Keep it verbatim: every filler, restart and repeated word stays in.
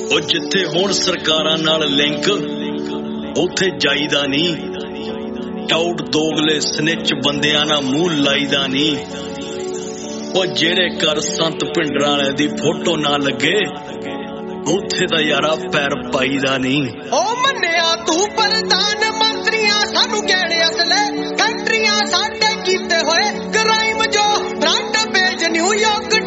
ਉਹ ਜਿੱਥੇ ਹੁਣ ਸਰਕਾਰਾਂ ਨਾਲ ਲਿੰਕ ਉੱਥੇ ਜਾਈਦਾ ਨਹੀਂ। ਟਾਊਟ ਦੋਗਲੇ ਸਨਿਚ ਬੰਦਿਆਂ ਨਾਲ ਮੂੰਹ ਲਾਈਦਾ ਨਹੀਂ। ਉਹ ਜਿਹੜੇ ਘਰ ਸੰਤ ਭਿੰਡਰਾਂ ਵਾਲੇ ਦੀ ਫੋਟੋ ਨਾ ਲੱਗੇ ਉੱਥੇ ਤਾਂ ਯਾਰਾ ਪੈਰ ਪਾਈਦਾ ਨਹੀਂ। ਉਹ ਮੰਨਿਆ ਤੂੰ ਪ੍ਰਧਾਨ ਮੰਤਰੀਆਂ ਸਾਨੂੰ ਕਹਿਣੇ ਅਸਲੇ ਕੰਟਰੀਆਂ ਸਾਡੇ ਕੀਤੇ ਹੋਏ ਕ੍ਰਾਈਮ ਜੋ ਬ੍ਰਾਂਡ ਪੇਜ ਨਿਊਯਾਰਕ